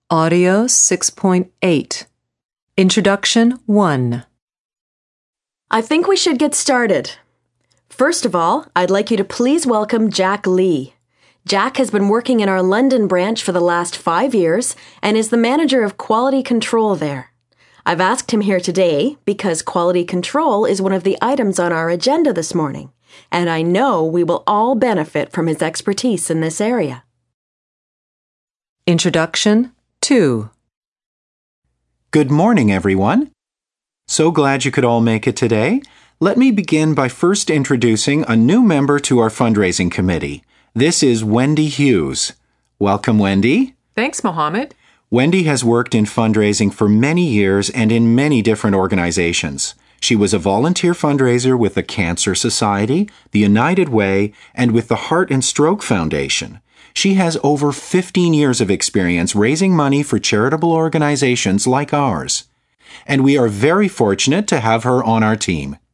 Audio 6.8. Introduction 1. I think we should get started. First of all, I'd like you to please welcome Jack Lee. Jack has been working in our London branch for the last 5 years and is the manager of quality control there. I've asked him here today because quality control is one of the items on our agenda this morning, and I know we will all benefit from his expertise in this area. Introduction 2. Good morning, everyone. So glad you could all make it today. Let me begin by first introducing a new member to our fundraising committee. This is Wendy Hughes. Welcome, Wendy. Thanks, Mohammed. Wendy has worked in fundraising for many years and in many different organizations. She was a volunteer fundraiser with the Cancer Society, the United Way, and with the Heart and Stroke Foundation. She has over 15 years of experience raising money for charitable organizations like ours. And we are very fortunate to have her on our team.